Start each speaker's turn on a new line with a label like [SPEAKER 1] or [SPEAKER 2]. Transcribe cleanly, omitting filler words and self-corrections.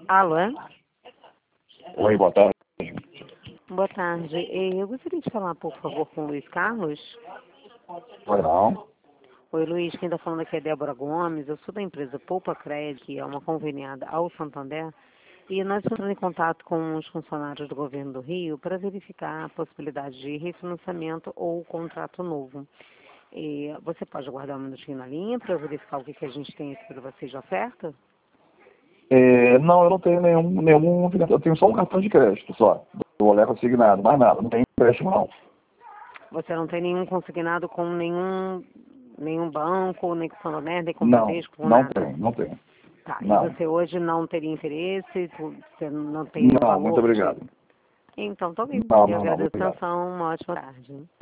[SPEAKER 1] Alô?
[SPEAKER 2] Oi, boa tarde.
[SPEAKER 1] Boa tarde. Eu gostaria de falar, por favor, com o Luiz Carlos.
[SPEAKER 2] Oi, não.
[SPEAKER 1] Oi, Luiz. Quem está falando aqui é Débora Gomes. Eu sou da empresa Poupa Cred, que é uma conveniada ao Santander. E nós estamos entrando em contato com os funcionários do governo do Rio para verificar a possibilidade de refinanciamento ou contrato novo. E você pode aguardar um minutinho na linha para eu verificar o que a gente tem aqui para vocês de oferta?
[SPEAKER 2] Não, eu não tenho nenhum. Eu tenho só um cartão de crédito, só. Do Olé consignado, mais nada. Não tem empréstimo, não.
[SPEAKER 1] Você não tem nenhum consignado com nenhum banco, nem com Santander, nem com
[SPEAKER 2] Não,
[SPEAKER 1] Bradesco, com
[SPEAKER 2] não
[SPEAKER 1] nada?
[SPEAKER 2] tem, não tem.
[SPEAKER 1] Tá, e
[SPEAKER 2] Não.
[SPEAKER 1] você hoje não teria interesse? Você não tem um
[SPEAKER 2] Não, muito
[SPEAKER 1] valor de...
[SPEAKER 2] obrigado.
[SPEAKER 1] Então, tá bem.
[SPEAKER 2] Não,
[SPEAKER 1] Eu
[SPEAKER 2] não, não,
[SPEAKER 1] agradeço a
[SPEAKER 2] obrigado.
[SPEAKER 1] atenção. Uma ótima tarde.